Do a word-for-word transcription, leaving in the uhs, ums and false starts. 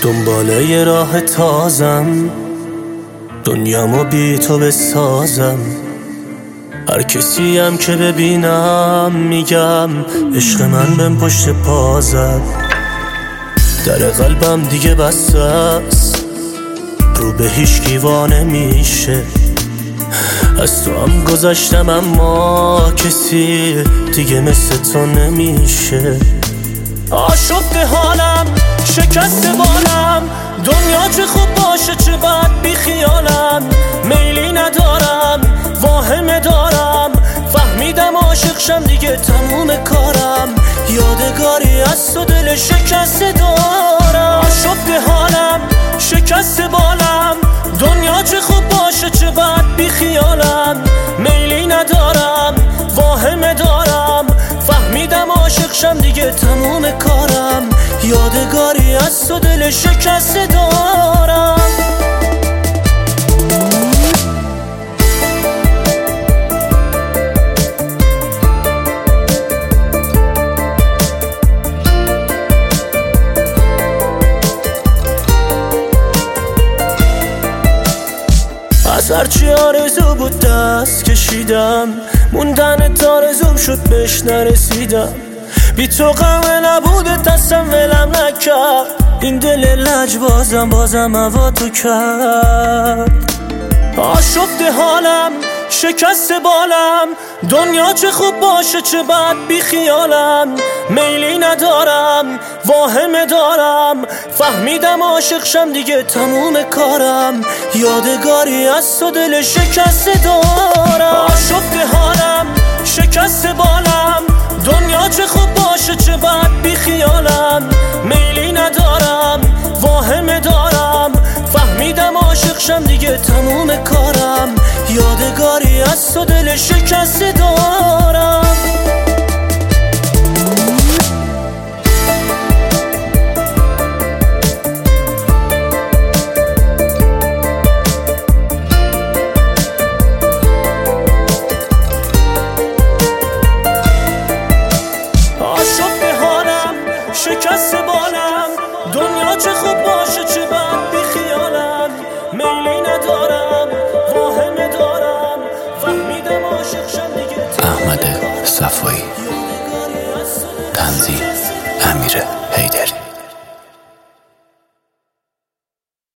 دنباله یه راه تازم، دنیامو بی تو بسازم. هر کسی هم که ببینم میگم عشق من بهم پشت پا زد. در قلبم دیگه بسته است، رو به هیچ کی نمیشه. از تو هم گذشتم اما کسی دیگه مثل تو نمیشه. آشفته حالم، شکست بالم، دنیا چه خوب باشه چه بد بی خیالم. میلی ندارم، واهمه دارم، فهمیدم عاشق شم دیگه تموم کارم. یادگاری از تو دل شکست دارم. آشفته حالم، شکست بالم، دنیا چه خوب باشه چه بد بی خیالم. میلی ندارم، واهمه دارم، فهمیدم عاشق شم دیگه تموم کارم. یادگاری از تو دل شکست دارم. از هرچی آرزو بود دست کشیدم، موندن تارزوم شد بهش نرسیدم. بی تو غم نبوده دستم ولم نکرد، این دل لج بازم بازم هوا تو کرد. آشفته حالم، شکست بالم، دنیا چه خوب باشه چه بد بی خیالم. میلی ندارم، واهمه دارم، فهمیدم عاشق شم دیگه تموم کارم. یادگاری از تو دل شکست دارم. آشفته حالم، شکست بالم، دنیا چه خوب باشه چه بد بی خیالم. میلی ندارم، واهمه دارم، فهمیدم عاشق شم دیگه تموم کارم. یادگاری از تو دل شکست دارم. آشفته حالم، شکست بالم، دنیا چه خوب باشه چه بد بی خیالم. میلی ندارم، واهمه دارم، فهمیدم عاشق شم دیگه. احمد صفایی.